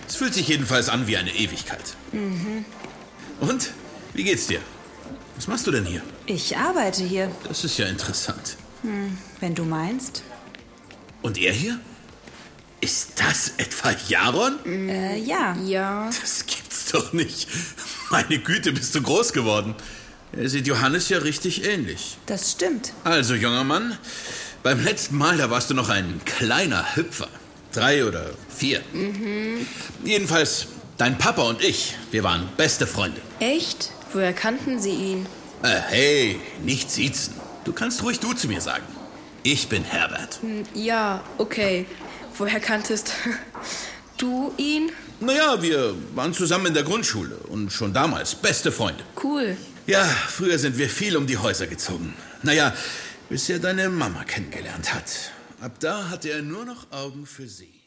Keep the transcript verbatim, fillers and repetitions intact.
Es fühlt sich jedenfalls an wie eine Ewigkeit. Mhm. Und? Wie geht's dir? Was machst du denn hier? Ich arbeite hier. Das ist ja interessant. Hm, wenn du meinst. Und er hier? Ist das etwa Jaron? Äh, ja. Ja. Das gibt's doch nicht. Meine Güte, bist du groß geworden. Er sieht Johannes ja richtig ähnlich. Das stimmt. Also, junger Mann, beim letzten Mal, da warst du noch ein kleiner Hüpfer. Drei oder vier. Mhm. Jedenfalls, dein Papa und ich, wir waren beste Freunde. Echt? Woher kannten Sie ihn? Äh, hey, nicht siezen. Du kannst ruhig du zu mir sagen. Ich bin Herbert. Ja, okay. Woher kanntest du ihn? Naja, wir waren zusammen in der Grundschule und schon damals beste Freunde. Cool. Ja, früher sind wir viel um die Häuser gezogen. Naja, bis er deine Mama kennengelernt hat. Ab da hatte er nur noch Augen für sie.